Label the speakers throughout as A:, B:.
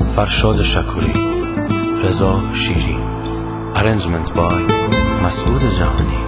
A: فرشاد شکوری، رضا شیری. Arrangement by مسعود جهانی.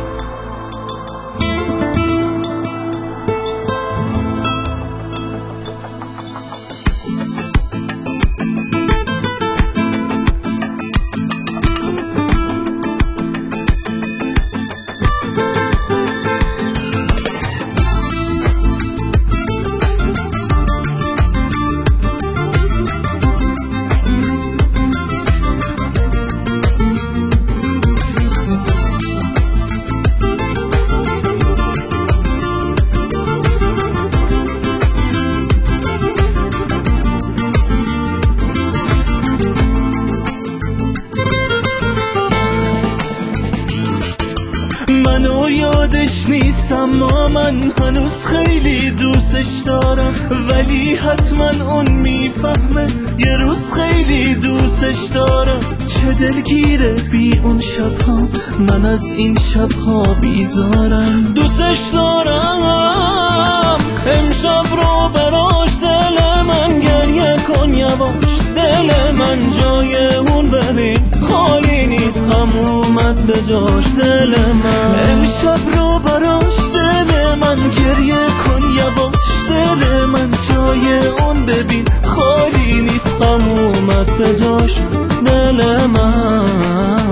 B: منو یادش نیست اما من هنوز خیلی دوستش دارم، ولی حتما اون میفهمه یه روز خیلی دوستش دارم. چه دلگیره بی اون شبها، من از این شبها بیزارم. دوستش دارم امشب رو براش، دل من گریه کن یواش، دل من جای اون ببین خالی نیست، غم اومد به جاش. دل من امشب رو براش، دل من گریه کن یواش، دل من جای اون ببین خالی نیست، غم اومد به جاش. دل من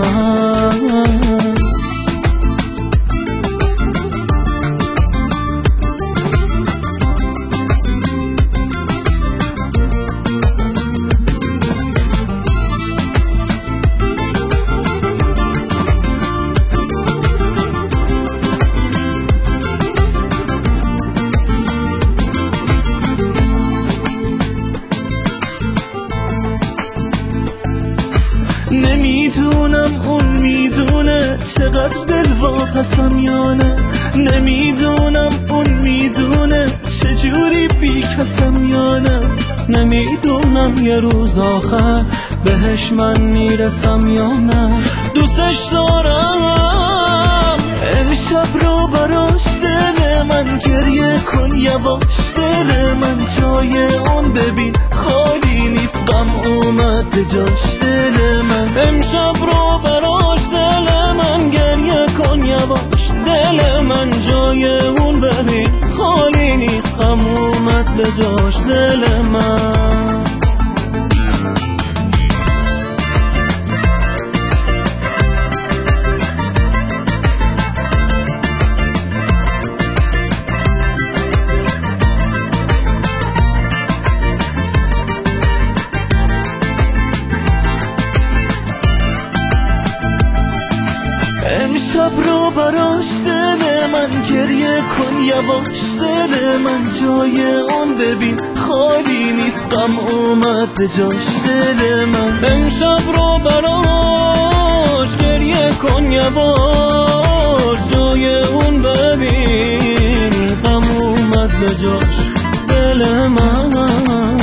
B: نمیدونم اون میدونه چقدر دل واپسم یا نه، نمیدونم اون میدونه چجوری بی کسم یا نه، نمیدونم یه روز آخر بهش من میرسم یا نه. دوستش دارم امشب رو براش، دل من گریه کن یواش، دل من جای اون ببین خالی نیست، غم اومد به جاش. دل من امشب رو براش، دل من گریه کن یواش، دل من جای اون ببین خالی نیست، غم اومد به جاش. دل من امشب رو براش، دل من گریه کن یواش، دل من جای اون ببین خالی نیست، غم اومد به جاش. دل من امشب رو براش، گریه کن یواش، جای اون ببین غم اومد به جاش. دل من